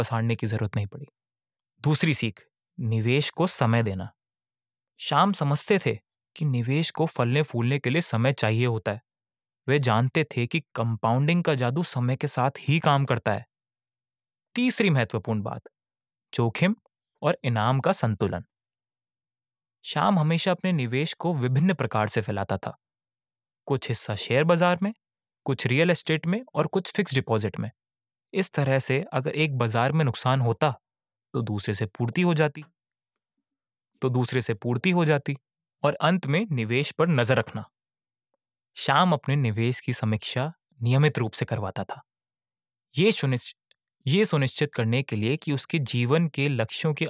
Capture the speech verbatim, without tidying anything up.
पसारने की जरूरत नहीं पड़ी। दूसरी सीख, निवेश को समय देना। श्याम समझते थे कि निवेश को फलने फूलने के लिए समय चाहिए होता है। वे जानते थे कि कंपाउंडिंग का जादू समय के साथ ही काम करता है। तीसरी महत्वपूर्ण बात, जोखिम और इनाम का संतुलन। श्याम हमेशा अपने निवेश को विभिन्न प्रकार से फैलाता था। कुछ हिस्सा शेयर बाजार में, कुछ रियल एस्टेट में और कुछ फिक्स डिपॉजिट में। इस तरह से अगर एक बाजार में नुकसान होता तो दूसरे से पूर्ति हो जाती तो दूसरे से पूर्ति हो जाती और अंत में निवेश पर नजर रखना। श्याम अपने निवेश की समीक्षा नियमित रूप से करवाता था, ये सुनिश्चित ये सुनिश्चित करने के लिए कि उसके जीवन के लक्ष्यों के